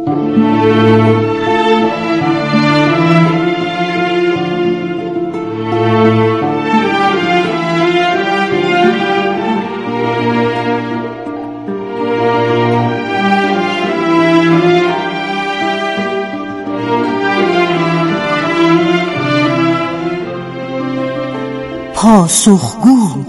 پاسخگو.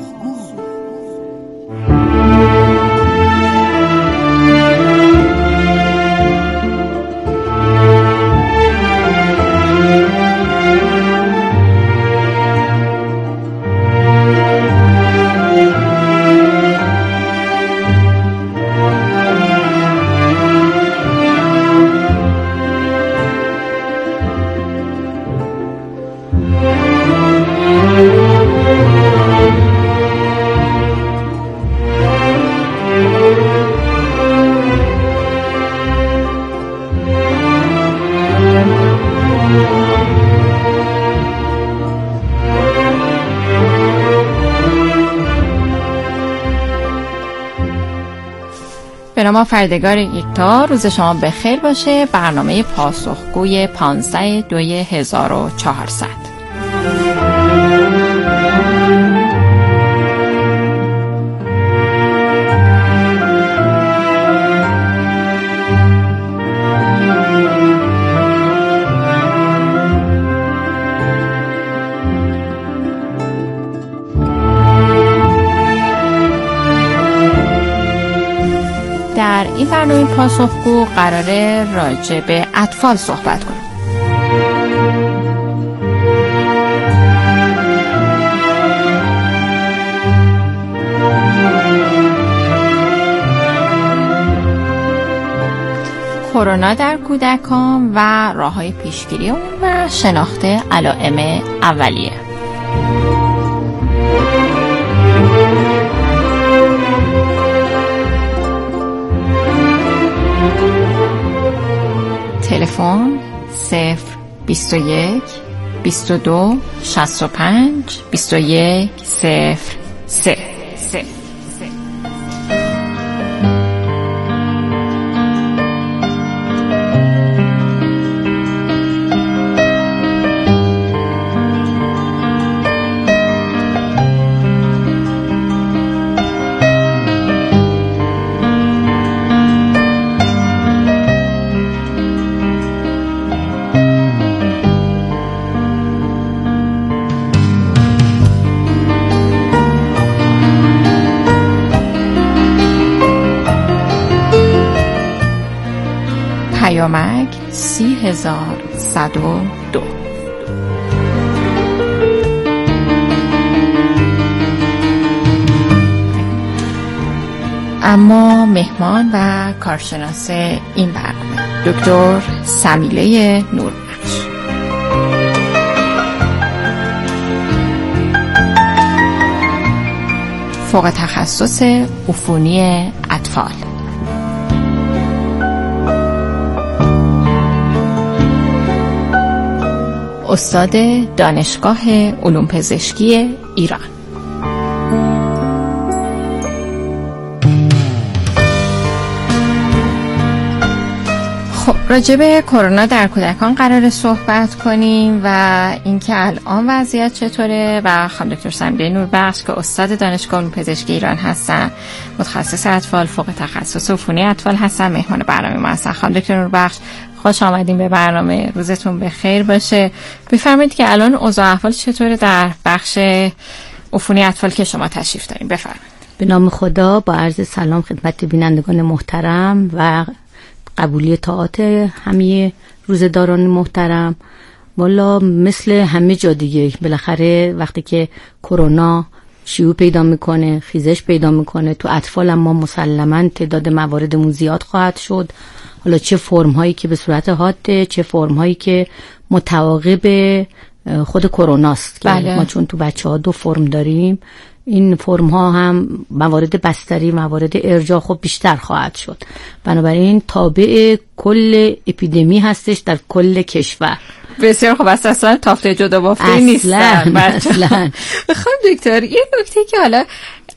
به نام پروردگار یکتا، روز شما بخیر باشه. برنامه پاسخگوی 15/2/1400. در این برنامه پاسخگو قراره راجع به اطفال صحبت کنیم. کرونا در کودکان و راه‌های پیشگیری اون و شناخت علائم اولیه. تلفن 021 22 65 21 03. پیامک 30102. اما مهمان و کارشناس این برنامه دکتر سمیله نوربخش، فوق تخصص عفونی اطفال. استاد دانشگاه علوم پزشکی ایران. خب راجع به کرونا در کودکان قرار صحبت کنیم و اینکه الان وضعیت چطوره و خانم دکتر سمیله نوربخش که استاد دانشگاه علوم پزشکی ایران هستن، متخصص اطفال، فوق تخصص عفونی اطفال هستن، مهمان برنامه ما هستن. خانم دکتر نوربخش خوش آمدین به برنامه، روزتون بخیر باشه. بفرمایید که الان اوضاع احوال چطوره در بخش عفونی اطفال که شما تشریف دارین؟ بفرمایید. به نام خدا، با عرض سلام خدمت بینندگان محترم و قبولی طاعات همه روزداران محترم. والا مثل همه جا دیگه بالاخره وقتی که کرونا شیوع پیدا میکنه، خیزش پیدا میکنه، تو اطفال هم ما مسلماً تعداد مواردمون زیاد خواهد شد. حالا چه فرم هایی که به صورت حاده، چه فرم هایی که متعاقب خود کروناست. بله. ما چون تو بچه ها 2 فرم داریم، این فرم ها هم موارد بستری، موارد ارجاع خب بیشتر خواهد شد. بنابراین تابع کل اپیدمی هستش در کل کشور. بسیار خب، اصلا تافته جدا بافته نیستن. اصلا خب دکتر، یه نکته که حالا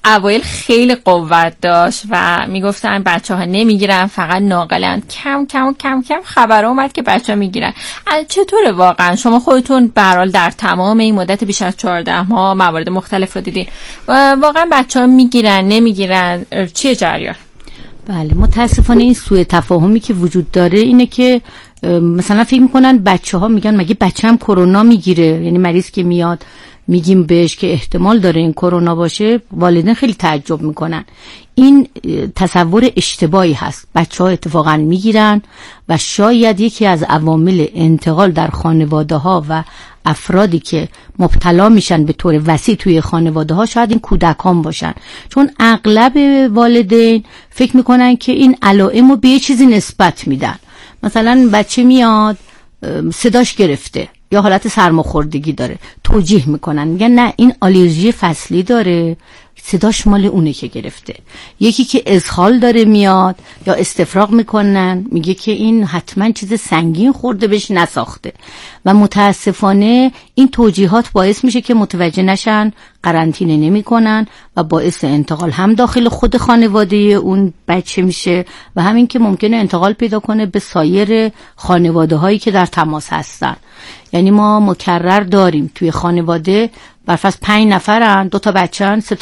اوایل خیلی قوت داشت و میگفتن بچه‌ها نمیگیرن، فقط ناقلن. کم کم خبر اومد که بچه‌ها میگیرن. چطوره واقعا؟ شما خودتون به هر حال در تمام این مدت بیش از 14 ماه موارد مختلف رو دیدین. واقعا بچه‌ها میگیرن نمیگیرن؟ چیه جریان؟ بله، متاسفانه این سوء تفاهمی که وجود داره اینه که مثلا فکر میکنن بچه‌ها میگن مگه بچه‌م کرونا میگیره؟ یعنی مریض که میاد میگیم بهش که احتمال داره این کرونا باشه، والدین خیلی تعجب میکنن. این تصور اشتباهی هست. بچه‌ها اتفاقا میگیرن و شاید یکی از عوامل انتقال در خانواده‌ها و افرادی که مبتلا میشن به طور وسیع توی خانواده‌ها شاید این کودکان باشن، چون اغلب والدین فکر میکنن که این علائم رو به یه چیزی نسبت میدن. مثلا بچه میاد صداش گرفته یا حالت سرماخوردگی داره، توجیه میکنن، میگن نه این آلرژی فصلی داره، صداش مال اونه که گرفته. یکی که اسهال داره میاد یا استفراغ میکنن، میگه که این حتما چیز سنگین خورده بهش نساخته. و متاسفانه این توجیهات باعث میشه که متوجه نشن، قرنطینه نمیکنن و باعث انتقال هم داخل خود خانواده اون بچه میشه و همین که ممکنه انتقال پیدا کنه به سایر خانواده هایی که در تماس هستن. یعنی ما مکرر داریم توی خانواده برفرض 5 نفرن، 2 تا بچه‌ن، 3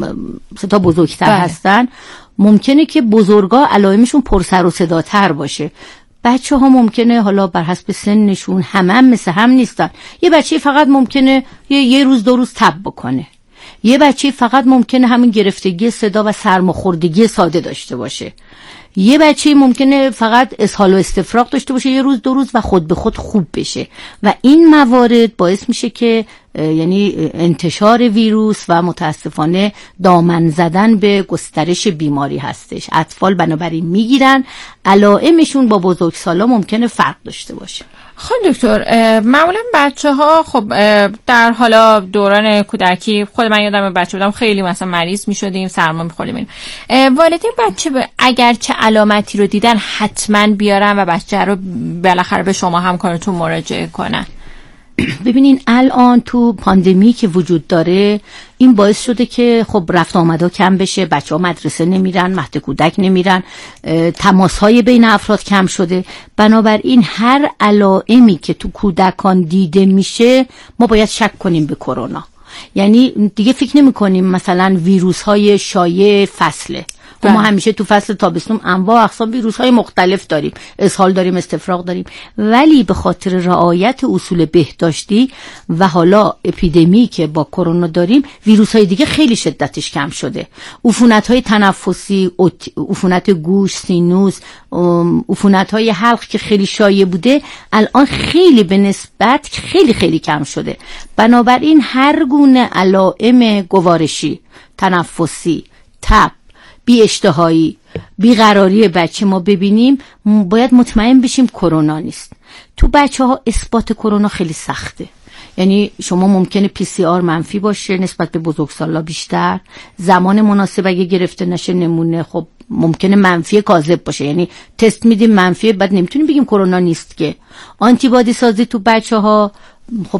تا بزرگتر هستن، ممکنه که بزرگا علائمشون پرسر و صداتر باشه. بچه ها ممکنه حالا بر حسب سنشون هم مثل هم نیستن. یه بچه فقط ممکنه یه روز 2 روز تب بکنه، یه بچه فقط ممکنه همین گرفتگی صدا و سرماخوردگی ساده داشته باشه، یه بچه ممکنه فقط اسهال و استفراغ داشته باشه 1 روز 2 روز و خود به خود خوب بشه. و این موارد باعث میشه که یعنی انتشار ویروس و متاسفانه دامن زدن به گسترش بیماری هستش. اطفال بنابراین میگیرن، علائمشون با بزرگسالا ممکنه فرق داشته باشه. خب دکتر، معمولا بچه‌ها خب در حالا دوران کودکی، خود من یادم بچه بودم خیلی مثلا مریض می‌شدیم، سرما می‌خوردیم. والدین بچه اگر چه علامتی رو دیدن حتما بیارن و بچه رو بالاخره به شما همکارتون مراجعه کنن. ببینین الان تو پاندمی که وجود داره این باعث شده که خب رفت آمدها کم بشه، بچه‌ها مدرسه نمیرن، مهد کودک نمیرن، تماس‌های بین افراد کم شده. بنابراین هر علائمی که تو کودکان دیده میشه ما باید شک کنیم به کرونا. یعنی دیگه فکر نمی‌کنیم مثلا ویروس‌های شایع فصله. ما همیشه تو فصل تابستون انواع اقسام ویروس‌های مختلف داریم، اسهال داریم، استفراغ داریم، ولی به خاطر رعایت اصول بهداشتی و حالا اپیدمی که با کرونا داریم، ویروس‌های دیگه خیلی شدتش کم شده. عفونت‌های تنفسی، عفونت گوش، سینوس، عفونت‌های حلق که خیلی شایع بوده الان خیلی به نسبت خیلی کم شده. بنابراین هر گونه علائم گوارشی، تنفسی، تب، بی اشتهایی، بیقراری بچه ما ببینیم، باید مطمئن بشیم کرونا نیست. تو بچه ها اثبات کرونا خیلی سخته. یعنی شما ممکنه PCR منفی باشه نسبت به بزرگسالا بیشتر، زمان مناسب اگه گرفته نشه نمونه خب ممکنه منفی کاذب باشه، یعنی تست میدیم منفی، بعد نمیتونیم بگیم کرونا نیست. که آنتیبادی سازی تو بچه ها خب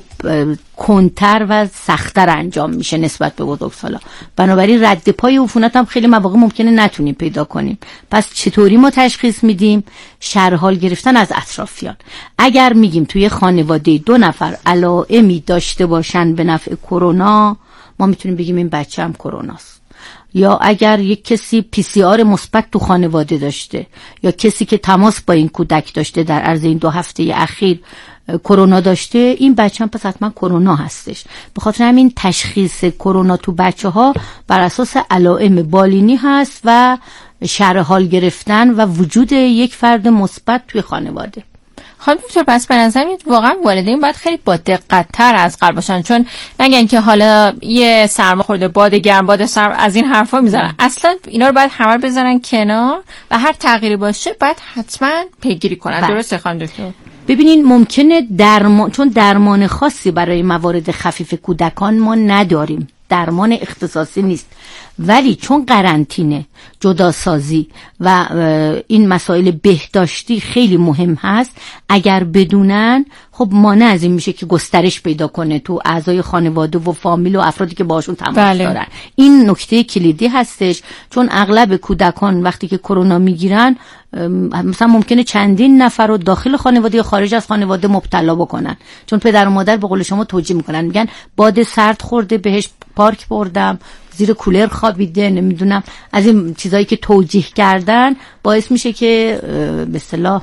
کنتر و سخت‌تر انجام میشه نسبت به بزرگسالا. بنابراین رد پای عفونت هم خیلی مواقع ممکنه نتونیم پیدا کنیم. پس چطوری ما تشخیص میدیم؟ شرحال گرفتن از اطرافیان. اگر میگیم توی خانواده 2 نفر علائمی داشته باشن به نفع کرونا، ما میتونیم بگیم این بچه هم کروناست. یا اگر یک کسی PCR مثبت تو خانواده داشته یا کسی که تماس با این کودک داشته در عرض این 2 هفته اخیر کرونا داشته، این بچه هم پس حتما کرونا هستش. به خاطر همین تشخیص کرونا تو بچه ها بر اساس علائم بالینی هست و شرح حال گرفتن و وجود یک فرد مثبت توی خانواده. خانم دکتر، پس به نظر میاد واقعا والدین باید خیلی با دقت تر از قبل باشن، چون نگن که حالا یه سرما خورده، باد گرم، باد سرد، از این حرفا میزنن. اصلا اینا رو باید همه بزنن کنار و هر تغییری باشه باید حتما پیگیری کنن. درسته خانم دکتر؟ ببینین ممکنه چون درمان خاصی برای موارد خفیف کودکان ما نداریم، درمان اختصاصی نیست، ولی چون قرنطینه، جداسازی و این مسائل بهداشتی خیلی مهم هست، اگر بدونن خب مانع از این میشه که گسترش پیدا کنه تو اعضای خانواده و فامیل و افرادی که باشون تماس دارن. این نکته کلیدی هستش، چون اغلب کودکان وقتی که کرونا میگیرن مثلا ممکنه چندین نفر رو داخل خانواده یا خارج از خانواده مبتلا بکنن، چون پدر و مادر به قول شما توجیه میکنن، میگن باد سرد خورده بهش پارک بردم، زیر کولر خوابیده، نمیدونم از این چیزایی که توجیه کردن باعث میشه که به اصطلاح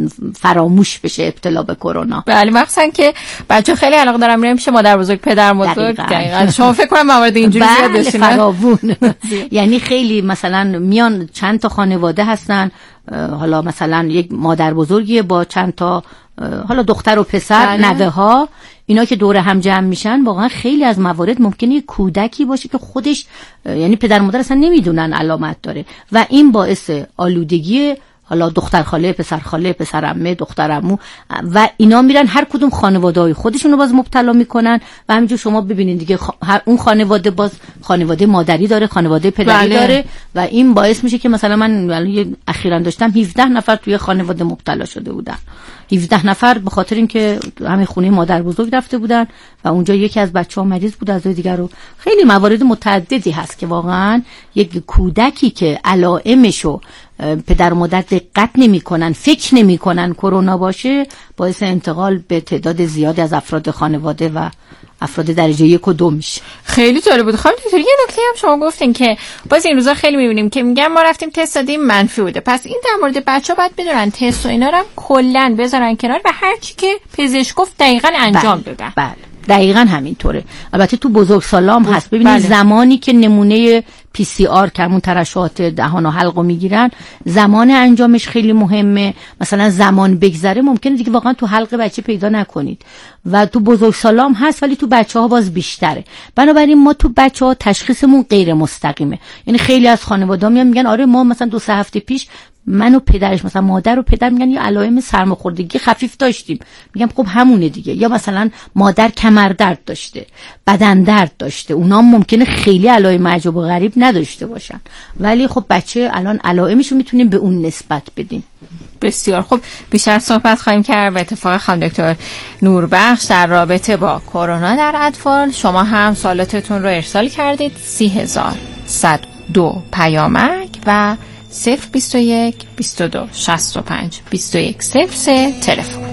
فراموش بشه ابتلا به کرونا. بله، مخصوصا که بچه خیلی علاقه دارن میرن پیش مادر بزرگ پدر بزرگ. دقیقاً شما فکر کنم موارد اینجوری زیاد داشتین؟ فراوون. یعنی خیلی مثلا میان چند تا خانواده هستن، حالا مثلا یک مادر بزرگی با چند تا حالا دختر و پسر، نوه ها، اینا که دور هم جمع میشن، واقعا خیلی از موارد ممکنه یک کودکی باشه که خودش یعنی پدر مادر اصلا نمیدونن علامت داره و این باعث آلودگی حالا دختر خاله، پسر خاله، پسر عمه، دختر عمو و اینا میرن هر کدوم خانواده‌های خودشونو باز مبتلا میکنن و همینجور شما ببینید دیگه اون خانواده باز خانواده مادری داره، خانواده پدری داره و این باعث میشه که مثلا من اخیراً داشتم 17 نفر توی خانواده مبتلا شده بودن. 17 نفر به خاطر اینکه همین خونه مادر بزرگ رفته بودن و اونجا یکی از بچه‌ها مریض بود، از دیگر رو خیلی موارد متعددی هست که واقعا یک کودکی که علائمشو پدر و مادر دقت نمی‌کنن، فکر نمی‌کنن کرونا باشه، باعث انتقال به تعداد زیادی از افراد خانواده و افراد درجه 1 و 2 میشه. خیلی جالب بود. خانم دکتر، یه نکته هم شما گفتین که باز این روزا خیلی می‌بینیم که میگن ما رفتیم تست دادیم منفی بوده، پس این در مورد بچه‌ها باید بدونن تست و اینا رو کلاً بذارن کنار و هر چی که پزشک گفت دقیقاً انجام بدن. بله. دقیقاً همینطوره. البته تو بزرگسالام هست. ببینید زمانی که نمونه PCR که همون ترشحات دهان و حلق رو میگیرن، زمان انجامش خیلی مهمه. مثلا زمان بگذره ممکنه دیگه واقعا تو حلق بچه پیدا نکنید و تو بزرگسالام هست ولی تو بچه‌ها باز بیشتره. بنابراین ما تو بچه‌ها تشخیصمون غیر مستقیمه. یعنی خیلی از خانواده‌ها میگن آره ما مثلا 2-3 هفته پیش من و پدرش، مثلا مادر و پدر میگن یه علائم سرماخوردگی خفیف داشتیم، میگم خب همونه دیگه. یا مثلا مادر کمر درد داشته، بدن درد داشته، اونا ممکنه خیلی علائم عجب و غریب نداشته باشن ولی خب بچه الان علائمشو میتونیم به اون نسبت بدیم. بسیار خوب، بیشتر صحبت خواهیم کرد و اتفاق خانم دکتر نوربخش در رابطه با کرونا در اطفال. شما هم سوالاتتون رو ارسال کردید 30102 پیامک و 021 22 65 21 03 تلفن.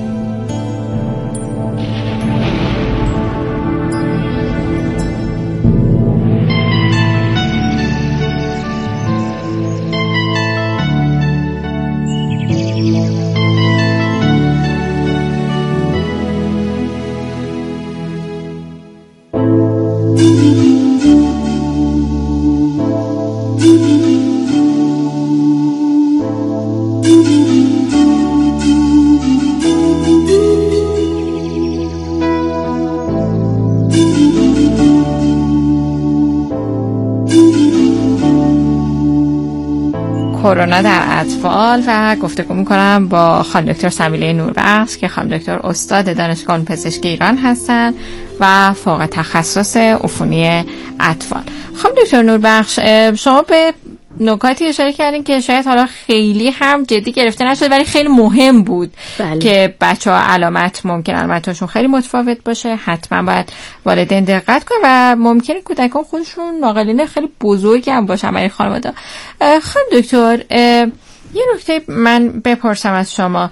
کرونا در اطفال و گفتگو میکنم با خانم دکتر سمیله نوربخش که خانم دکتر استاد دانشگاه پزشکی ایران هستن و فوق تخصص عفونی اطفال. خانم دکتر نوربخش، شما به نکاتی اشاره کردین که شاید حالا خیلی هم جدی گرفته نشد ولی خیلی مهم بود. بله. که بچه‌ها علامتشون خیلی متفاوت باشه، حتما باید والدین دقت کنن و ممکنه کودکان خودشون ناقلین خیلی بزرگی هم باشن برای خانواده. خانم دکتر، یه نکته من بپرسم از شما،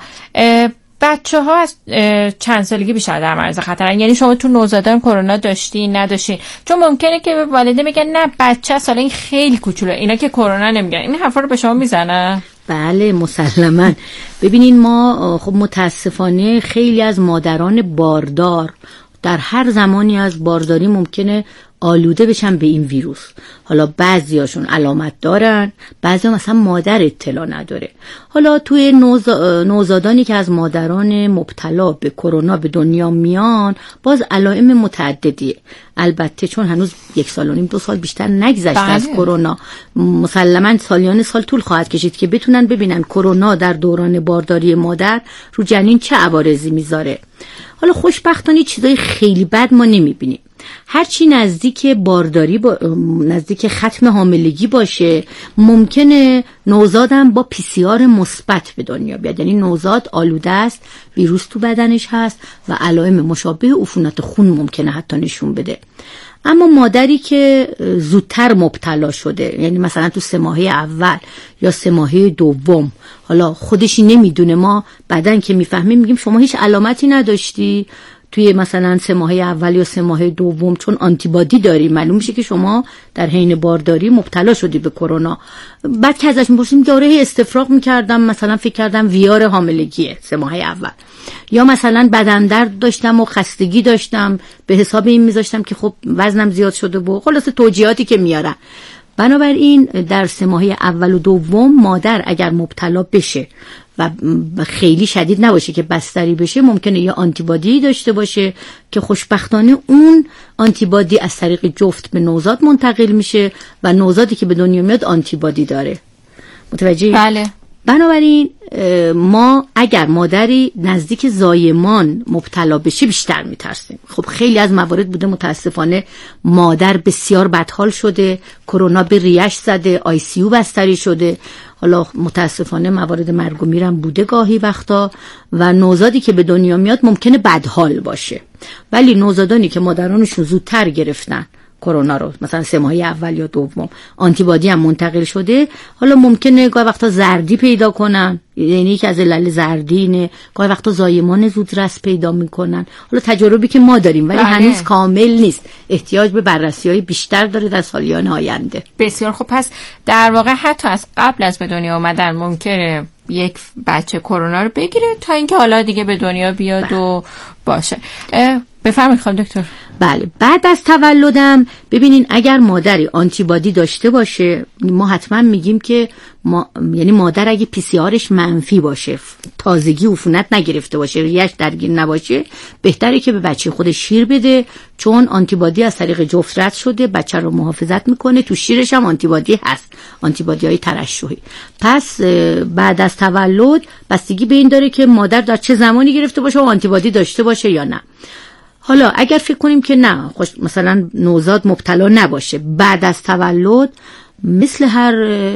بچه‌ها از چند سالگی بیشتر در معرض خطرن؟ یعنی شما تو نوزادان کرونا داشتی نداشتی؟ چون ممکنه که والدین میگن نه بچه سال این خیلی کوچولو، اینا که کرونا نمیگن. این حرفا رو به شما میزنن؟ بله مسلماً. ببینین ما خب متاسفانه خیلی از مادران باردار در هر زمانی از بارداری ممکنه آلوده بشن به این ویروس. حالا بعضیاشون علامت دارن، بعضی مثلا مادر اطلاع نداره. حالا توی نوزادانی که از مادران مبتلا به کرونا به دنیا میان باز علائم متعددیه. البته چون هنوز 1 سال و نیم 2 سال بیشتر نگذشته از کرونا، مسلماً سالیان سال طول خواهد کشید که بتونن ببینن کرونا در دوران بارداری مادر رو جنین چه عوارضی میذاره. حالا خوشبختانه چیزای خیلی بد ما نمیبینیم. هرچی نزدیک بارداری نزدیک ختم حاملگی باشه ممکنه نوزادم با PCR مثبت به دنیا بیاد، یعنی نوزاد آلوده است، ویروس تو بدنش هست و علائم مشابه عفونت خون ممکنه حتی نشون بده. اما مادری که زودتر مبتلا شده، یعنی مثلا تو 3 ماهه اول یا 3 ماهه دوم، حالا خودشی نمیدونه، ما بعدن که میفهمیم میگیم شما هیچ علامتی نداشتی توی مثلا 3 ماهه اول یا 3 ماهه دوم، چون آنتیبادی داری، معلوم میشه که شما در حین بارداری مبتلا شدی به کرونا. بعد که ازش میپرسیم دوره استفراغ میکردم، مثلا فکر کردم ویار حاملگیه 3 ماهه اول، یا مثلا بدن درد داشتم و خستگی داشتم، به حساب این میذاشتم که خب وزنم زیاد شده و خلاصه توجیهاتی که میارن. بنابراین در 3 ماهه اول و دوم مادر اگر مبتلا بشه و خیلی شدید نباشه که بستری بشه، ممکنه یا آنتیبادی داشته باشه که خوشبختانه اون آنتیبادی از طریق جفت به نوزاد منتقل میشه و نوزادی که به دنیا میاد آنتیبادی داره. متوجهی؟ بله. بنابراین ما اگر مادری نزدیک زایمان مبتلا بشه بیشتر میترسیم. خب خیلی از موارد بوده متاسفانه مادر بسیار بدحال شده، کرونا به ریش زده، ICU بستری شده، حالا متاسفانه موارد مرگ و میرم بوده گاهی وقتا، و نوزادی که به دنیا میاد ممکنه بدحال باشه. ولی نوزادانی که مادرانشون زودتر گرفتن کرونا رو، مثلا 3 ماهه اول یا دوم، آنتیبادی هم منتقل شده، حالا ممکنه گاهی وقتا زردی پیدا کنن، یعنی یکی از علل زردی اینه، گاهی وقتا زایمان زودرس پیدا میکنن. حالا تجربی که ما داریم ولی هنوز کامل نیست، احتیاج به بررسی‌های بیشتر داره در سالیان آینده. بسیار خوب. پس در واقع حتی از قبل از به دنیا آمدن ممکنه یک بچه کرونا رو بگیره تا اینکه حالا دیگه به دنیا بیاد و باشه. بفرمایید خانم دکتر. بله، بعد از تولدم ببینین اگر مادری آنتیبادی داشته باشه، ما حتما میگیم که یعنی مادر اگه PCR منفی باشه، تازگی عفونت نگرفته باشه، ریش درگیر نباشه، بهتره که به بچه خودش شیر بده، چون آنتیبادی از طریق جفت رد شده، بچه رو محافظت میکنه، تو شیرش هم آنتیبادی هست، آنتیبادی‌های ترشحی. پس بعد از تولد بستگی به این داره که مادر در چه زمانی گرفته باشه و آنتیبادی داشته باشه یا نه. حالا اگر فکر کنیم که نه، مثلا نوزاد مبتلا نباشه، بعد از تولد مثل هر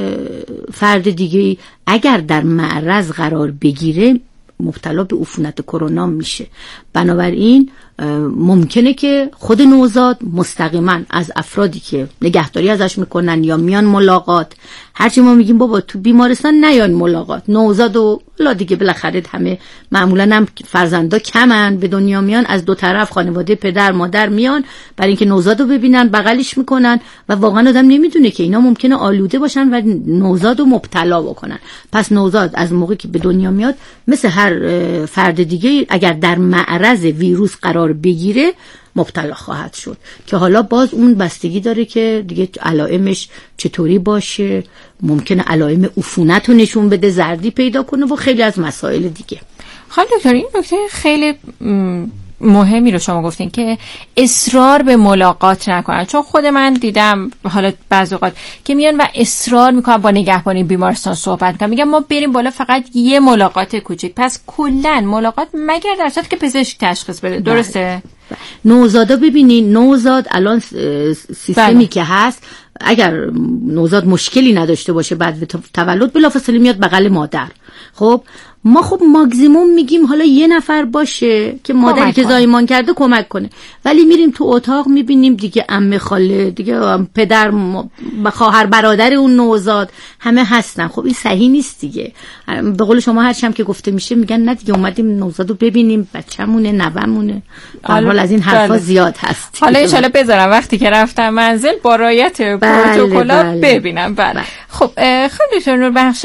فرد دیگه اگر در معرض قرار بگیره مبتلا به عفونت کرونا میشه. بنابراین ممکنه که خود نوزاد مستقیما از افرادی که نگهداری ازش میکنن یا میان ملاقات، هرچی ما میگیم بابا تو بیمارستان نیان ملاقات، نوزاد و لا دیگه بالاخره همه معمولا هم فرزندا کمن به دنیا میان، از دو طرف خانواده پدر مادر میان برای اینکه نوزادو ببینن، بغلش میکنن و واقعا آدم نمیدونه که اینا ممکنه آلوده باشن و نوزادو مبتلا بکنن. پس نوزاد از موقعی که به دنیا میاد مثل هر فرد دیگه اگر در معرض ویروس قرار بگیره مبتلا خواهد شد، که حالا باز اون بستگی داره که دیگه علائمش چطوری باشه، ممکنه علائم عفونت رو نشون بده، زردی پیدا کنه و خیلی از مسائل دیگه. خانم دکتر، این نکته خیلی مهمی رو شما گفتین که اصرار به ملاقات نکنن، چون خود من دیدم حالا بعضی اوقات که میان و اصرار میکنن با نگهبان بیمارستان صحبت کنن، میگن ما بریم بالا فقط یه ملاقات کوچیک. پس کلا ملاقات مگر در صورتی که پزشک تشخیص بده، درسته؟ نوزادا ببینین، نوزاد الان سیستمی که هست، اگر نوزاد مشکلی نداشته باشه بعد تولد بلافاصله میاد بغل مادر. خب ما خب ماکسیموم میگیم حالا یه نفر باشه که مادری که زایمان کرده کمک کنه، ولی میریم تو اتاق میبینیم دیگه عمه خاله دیگه پدر خواهر برادر اون نوزاد همه هستن. خب این صحیح نیست دیگه. به قول شما هر چم که گفته میشه میگن نه دیگه اومدیم نوزادو ببینیم، بچه‌مونه، نوامونه. حالا از این حرفا زیاد هست. حالا ان شاءالله بذارم وقتی که رفتم منزل با رعایت پروتکل‌ها ببینم. بله. خب خانم نوربخش،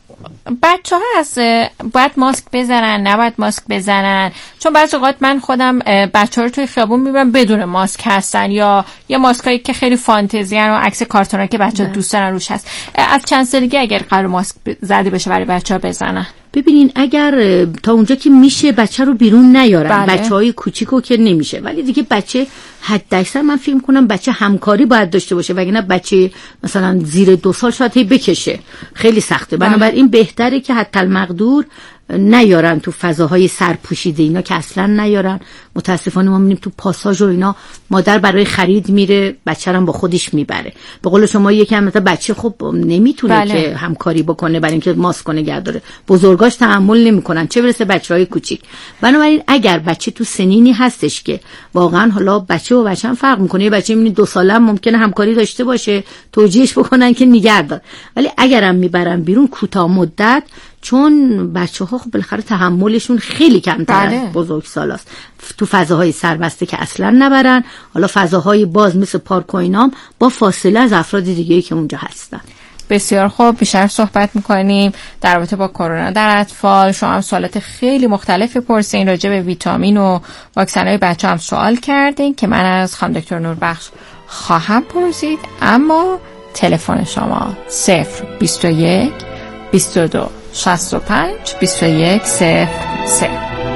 بچه‌ها هست باید ماسک بزنن نباید ماسک بزنن؟ چون بعضی اوقات من خودم بچه‌ها رو توی خیابون میبینم بدون ماسک هستن، یا یه ماسکایی که خیلی فانتزیان و عکس کارتونا که بچه‌ها دوست دارن روش هست. از چند سالگی اگر قرار ماسک زده بشه برای بچه‌ها بزنن؟ ببینین اگر تا اونجا که میشه بچه رو بیرون نیارن. بله. بچه‌های کوچیکو که نمیشه، ولی دیگه بچه حداکثر من فکر کنم بچه همکاری باید داشته باشه، وگرنه بچه مثلا زیر 2 سال شاید بکشه، خیلی سخته. بنابراین بهتره که حتی المقدور نیارن تو فضاهای سرپوشیده، اینا که اصلا نیارن. متاسفانه ما میبینیم تو پاساژ و اینا مادر برای خرید میره، بچه رو با خودش میبره. به قول شما یکم مثلا بچه خب نمیتونه که همکاری بکنه برای اینکه ماسک نگه داره، بزرگاش تحمل نمیکنن، چه برسه بچهای کوچیک. بنابراین اگر بچه تو سنینی هستش که واقعا حالا بچه و بچه هم فرق میکنه، یه بچه میبینی 2 ساله هم ممکنه همکاری داشته باشه، توجیهش بکنن که نگه دار، ولی اگرم میبرن بیرون کوتاه مدت، چون بچه‌ها خب بالاخره تحملشون خیلی کمتر از بزرگسالاست، تو فضاهای سربسته که اصلا نبرن، حالا فضاهای باز مثل پارک و اینام با فاصله از افراد دیگه‌ای که اونجا هستن. بسیار خوب، بیشتر صحبت میکنیم در رابطه با کرونا در اطفال. شما هم سوالات خیلی مختلفی پرسین راجع به ویتامین و واکسن‌های بچه هم سوال کردین که من از خانم دکتر نوربخش خواهم پرسید، اما تلفن شما 021 22 65 21 03.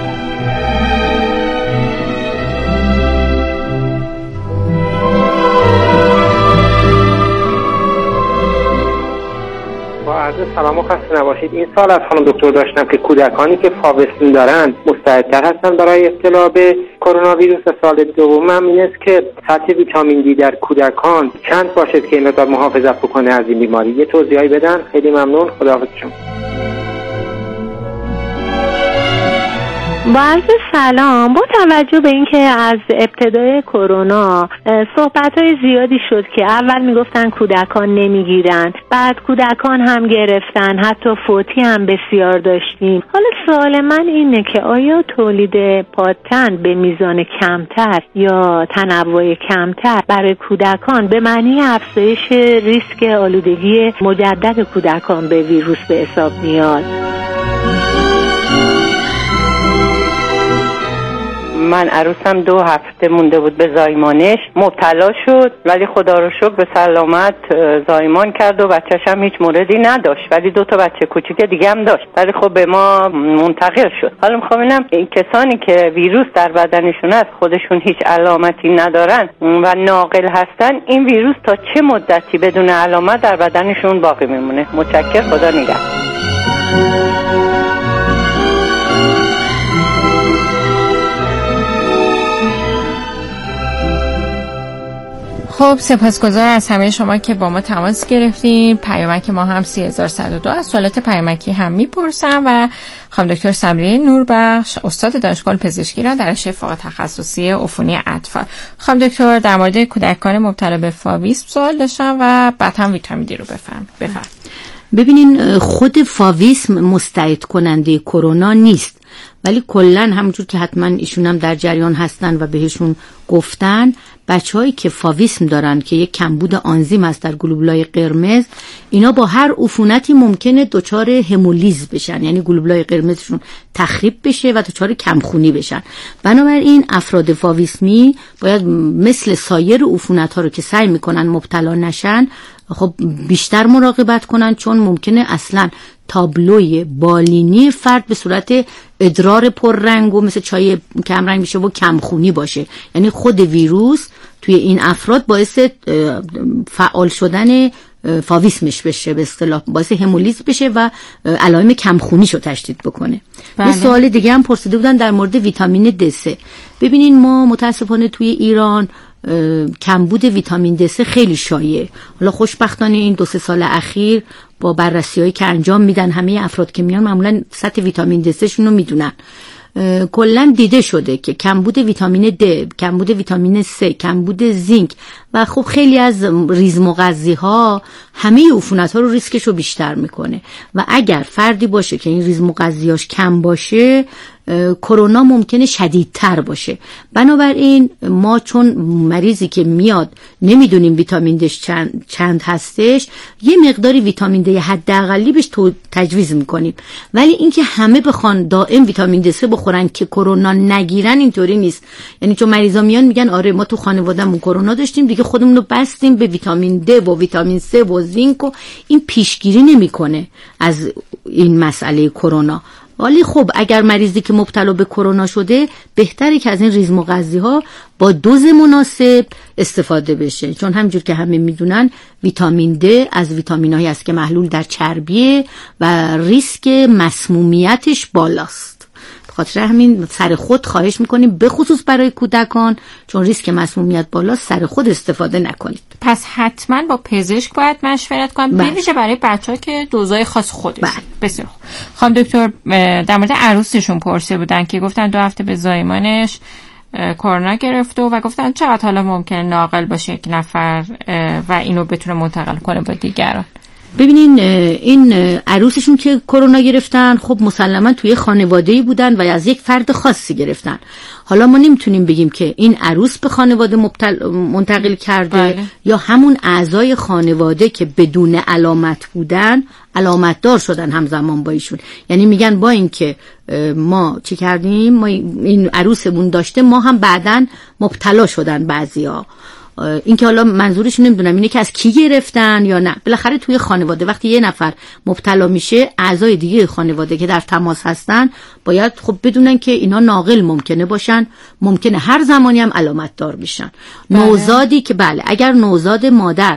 سلام و خسته نباشید. این سال از خانم دکتر داشتم که کودکانی که فاویسم دارن مستعدتر هستن برای ابتلا به کرونا ویروس. سال دومم این است که سطح ویتامین دی در کودکان چند باشد که این مقدار محافظت بکنه از این بیماری. یه توضیحی بدن، خیلی ممنون. خداحافظ شما. با عرض سلام. با توجه به اینکه از ابتدای کرونا صحبت‌های زیادی شد که اول میگفتن کودکان نمیگیرن، بعد کودکان هم گرفتن، حتی فوتی هم بسیار داشتیم. حالا سوال من اینه که آیا تولید پادتن به میزان کمتر یا تنوع کمتر برای کودکان به معنی افزایش ریسک آلودگی مجدد کودکان به ویروس به حساب میاد؟ من عروسم 2 هفته مونده بود به زایمانش، مبتلا شد ولی خدا رو شکر به سلامت زایمان کرد و بچه‌ش هم هیچ موردی نداشت، ولی 2 تا بچه کوچیک دیگه هم داشت، ولی خب به ما منتقل شد. حالا میخوام ببینم این کسانی که ویروس در بدنشون هست خودشون هیچ علامتی ندارن و ناقل هستن، این ویروس تا چه مدتی بدون علامت در بدنشون باقی میمونه؟ متشکرم، خدا نگهدار. خب سپاسگزار از همه شما که با ما تماس گرفتین. پیامک ما هم 3102 از سوالات پیامکی هم میپرسم و خانم دکتر سمریه نوربخش استاد دانشگاه پزشکی را در رشته فوق تخصصی عفونی اطفال. خانم دکتر در مورد کودکان مبتلا به فاویسم سوال داشتم و بعد هم ویتامین دی رو بفرم. ببینین خود فاویسم مستعد کننده کرونا نیست، ولی کلن همونجور که حتما ایشون هم در جریان هستن و بهشون گفتن، بچه‌هایی که فاویسم دارن که یک کمبود آنزیم هست در گلوبولای قرمز، اینا با هر عفونتی ممکنه دچار همولیز بشن، یعنی گلوبولای قرمزشون تخریب بشه و دچار کمخونی بشن. بنابراین افراد فاویسمی باید مثل سایر عفونت‌ها رو که سعی میکنن مبتلا نشن، خب بیشتر مراقبت کنن، چون ممکنه اصلا تابلوی بالینی فرد به صورت ادرار پررنگ و مثل چای کم رنگ میشه و کمخونی باشه، یعنی خود ویروس توی این افراد باعث فعال شدن فاویسمش بشه، به اصطلاح باعث همولیز بشه و علائم کمخونیشو تشدید بکنه. یه سوال دیگه هم پرسیده بودن در مورد ویتامین D3. ببینین ما متاسفانه توی ایران کمبود ویتامین D3 خیلی شایعه. حالا خوشبختانه این 2-3 سال اخیر با بررسی‌هایی که انجام میدن همه افراد که میان معمولا سطح ویتامین D3 شون رو میدونن. کلا دیده شده که کمبود ویتامین D، کمبود ویتامین C، کمبود زینک و خب خیلی از ریزمغذی‌ها همه عفونت‌ها رو ریسکش رو بیشتر میکنه و اگر فردی باشه که این ریزمغذیاش کم باشه، کرونا ممکنه شدیدتر باشه. بنابراین ما چون مریضی که میاد نمیدونیم ویتامین د چند هستش، یه مقداری ویتامین د حداقلی بهش تجویز میکنیم، ولی اینکه همه بخوان دائم ویتامین د3 بخورن که کرونا نگیرن اینطوری نیست. یعنی چون مریضا میان میگن آره ما تو خانوادهمون کرونا داشتیم دیگه خودمون رو بستیم به ویتامین د و ویتامین C و زینک و این پیشگیری نمیکنه از این مسئله کرونا. ولی خب اگر مریضی که مبتلا به کرونا شده بهتره که از این ریز مغذی‌ها با دوز مناسب استفاده بشه، چون همینجور که همه میدونن ویتامین د از ویتامینایی است که محلول در چربیه و ریسک مسمومیتش بالاست. خاطر همین سر خود خواهش میکنیم به خصوص برای کودکان، چون ریسک مسمومیت بالاست، سر خود استفاده نکنید. پس حتما با پزشک باید مشورت کنیم، به ویژه برای بچه‌ها که دوزای خاص خودش. بسیار خوب. خانم دکتر در مورد عروسشون پرسیده بودن که گفتن 2 هفته به زایمانش کرونا گرفته و گفتن چقدر حالا ممکنه ناقل باشه یک نفر و اینو بتونه منتقل کنه با دیگران. ببینین این عروسشون که کرونا گرفتن خب مسلما توی خانواده‌ای بودن و از یک فرد خاصی گرفتن. حالا ما نمیتونیم بگیم که این عروس به خانواده منتقل کرده یا همون اعضای خانواده که بدون علامت بودن علامت دار شدن همزمان با ایشون. یعنی میگن با اینکه ما چی کردیم، ما این عروسمون داشته، ما هم بعداً مبتلا شدن بعضیا. این که حالا منظورش نمیدونم اینه که از کی گرفتن یا نه. بالاخره توی خانواده وقتی یه نفر مبتلا میشه، اعضای دیگه خانواده که در تماس هستن باید خب بدونن که اینا ناقل ممکنه باشن، ممکنه هر زمانی هم علامت دار بشن. نوزادی که اگر نوزاد مادر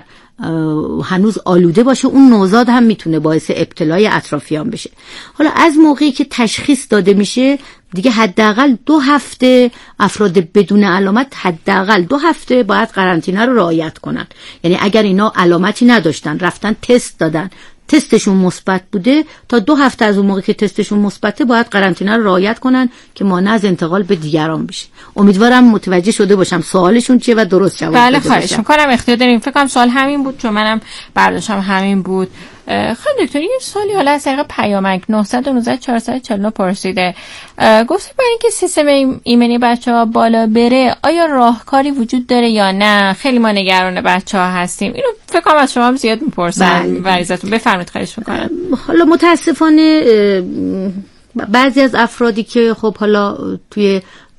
هنوز آلوده باشه، اون نوزاد هم میتونه باعث ابتلای اطرافیان بشه. حالا از موقعی که تشخیص داده میشه دیگه حداقل 2 هفته افراد بدون علامت حداقل 2 هفته باید قرنطینه رو رعایت کنن. یعنی اگر اینا علامتی نداشتن رفتن تست دادن، تستشون مثبت بوده، تا 2 هفته از اون موقع که تستشون مثبته باید قرنطینه رو رعایت کنن که مانع از انتقال به دیگران بشه. امیدوارم متوجه شده باشم سوالشون چیه و درست جواب بده. بله خواهش می‌کنم، اختیار داریم. فکر کنم سوال همین بود چون منم برداشتم همین بود. خانم دکتر یه سوالی حالا از طریق پیامک 919 449 پرسیده، گفت برای اینکه سیستم ایمنی بچه‌ها بالا بره آیا راهکاری وجود داره یا نه؟ خیلی ما نگران بچه‌ها هستیم. اینو فکر کنم از شما هم زیاد میپرسن. مریضاتون بفرمایید، خواهش می‌کنم. حالا متاسفانه بعضی از افرادی که خب حالا توی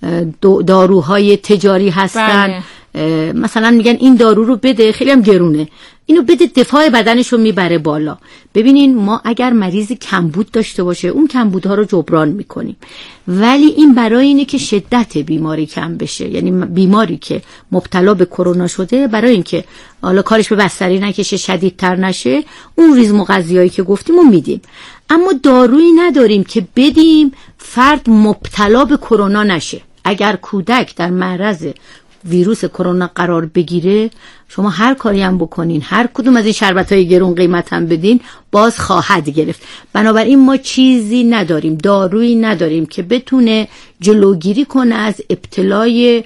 داروهای تجاری هستن مثلا میگن این دارو رو بده، خیلی هم گرونه، اینو بده دفاع بدنش رو میبره بالا. ببینین ما اگر مریضی کمبود داشته باشه اون کمبودها رو جبران میکنیم، ولی این برای اینه که شدت بیماری کم بشه. یعنی بیماری که مبتلا به کرونا شده برای اینکه حالا کارش به بستری نکشه، شدیدتر نشه، اون ریز مغذیایی که گفتیم اون میدیم. اما دارویی نداریم که بدیم فرد مبتلا به کرونا نشه. اگر کودک در معرض ویروس کرونا قرار بگیره، شما هر کاری هم بکنین، هر کدوم از این شربت‌های گرون قیمت هم بدین، باز خواهد گرفت. بنابراین ما چیزی نداریم، دارویی نداریم که بتونه جلوگیری کنه از ابتلای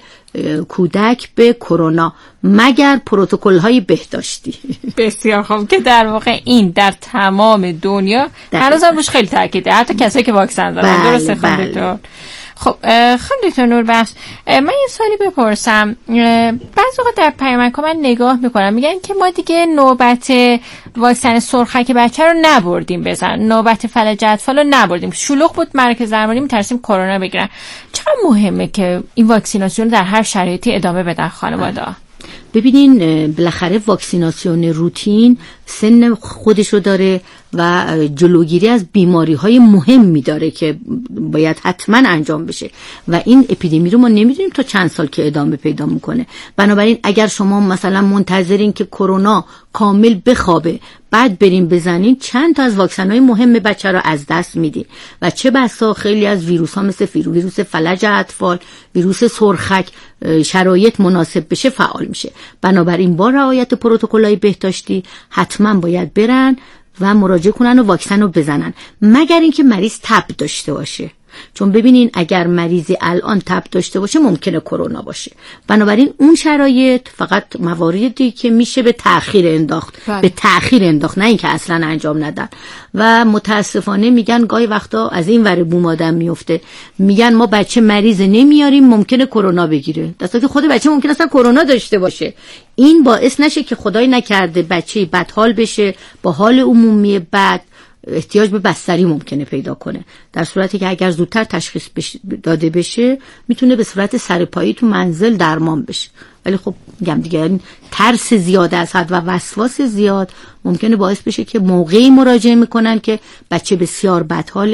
کودک به کرونا، مگر پروتکل‌های بهداشتی. بسیار خوب، که در واقع این در تمام دنیا هنوز هم روش خیلی تاکیده، حتی کسایی که واکسن دارن. درسته خانم دکتر؟ خب خانم دکتر نوربخش، من یه سوالی بپرسم. بعضی وقت در پیامک‌ها من نگاه میکنم میگن که ما دیگه نوبت واکسن سرخک بچه رو نبردیم بزن، نوبت فلج اطفال رو نبردیم، شلوغ بود مرکز درمانی، میترسیم کرونا بگیرن. چقدر مهمه که این واکسیناسیون در هر شرایطی ادامه بدن خانواده‌ها؟ ببینین بالاخره واکسیناسیون روتین سن خودشو داره و جلوگیری از بیماری‌های مهمی داره که باید حتما انجام بشه و این اپیدمی رو ما نمیدونیم تا چند سال که ادامه پیدا میکنه. بنابراین اگر شما مثلا منتظرین که کرونا کامل بخوابه بعد بریم بزنین، چند تا از واکسن‌های مهم بچه رو از دست میدین و چه بسا خیلی از ویروس‌ها مثل ویروس فلج اطفال، ویروس سرخک شرایط مناسب بشه فعال میشه. بنابراین با رعایت پروتکل‌های بهداشتی حتما باید برن و مراجعه کنن و واکسن رو بزنن، مگر اینکه مریض تب داشته باشه. چون ببینین اگر مریضی الان تب داشته باشه ممکنه کرونا باشه. بنابراین اون شرایط فقط مواردی که میشه به تأخیر انداخت، به تأخیر انداخت، نه اینکه اصلا انجام ندن. و متاسفانه میگن گاهی وقتا از این ور بوم آدم میفته، میگن ما بچه مریض نمیاریم ممکنه کرونا بگیره، در حالی که خود بچه ممکنه اصلا کرونا داشته باشه. این باعث نشه که خدای نکرده بچه بدحال بشه، با حال عمومی بد احتیاج به بستری ممکنه پیدا کنه. در صورتی که اگر زودتر تشخیص داده بشه میتونه به صورت سرپایی تو منزل درمان بشه. ولی خب میگم دیگه این ترس زیاد از حد و وسواس زیاد ممکنه باعث بشه که موقعی مراجعه میکنن که بچه بسیار بدحاله،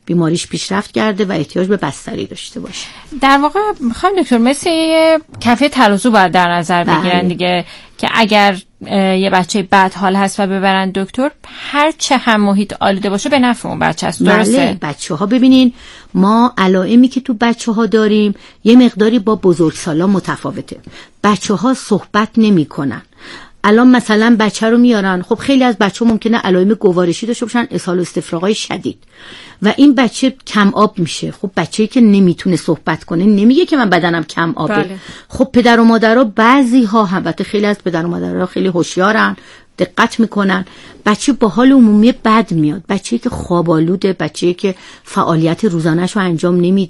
بیماریش پیشرفت کرده و احتیاج به بستری داشته باشه. در واقع میخوام دکتر مثل کفه ترازو باید در نظر بگیرن دیگه، که اگر یه بچه بد حال هست و ببرن دکتر، هر چه هم محیط آلوده باشه به نفع اون بچه است. درسته؟ بله. بچه‌ها ببینین ما علائمی که تو بچه‌ها داریم یه مقداری با بزرگسالان متفاوته. بچه‌ها صحبت نمی‌کنن. الان مثلا بچه رو میارن، خب خیلی از بچه‌ها ممکنه علائم گوارشی داشته باشن، اسهال و استفراغ‌های شدید، و این بچه کم آب میشه. خب بچه‌ای که نمیتونه صحبت کنه نمیگه که من بدنم کم آبه. بله. خب پدر و مادرها بعضی‌ها، البته خیلی از پدر و مادرها خیلی هوشیارن، دقت میکنن، بچه با حال عمومی بد میاد، بچه‌ای که خواب‌آلوده، بچه‌ای که فعالیت روزانه‌شو انجام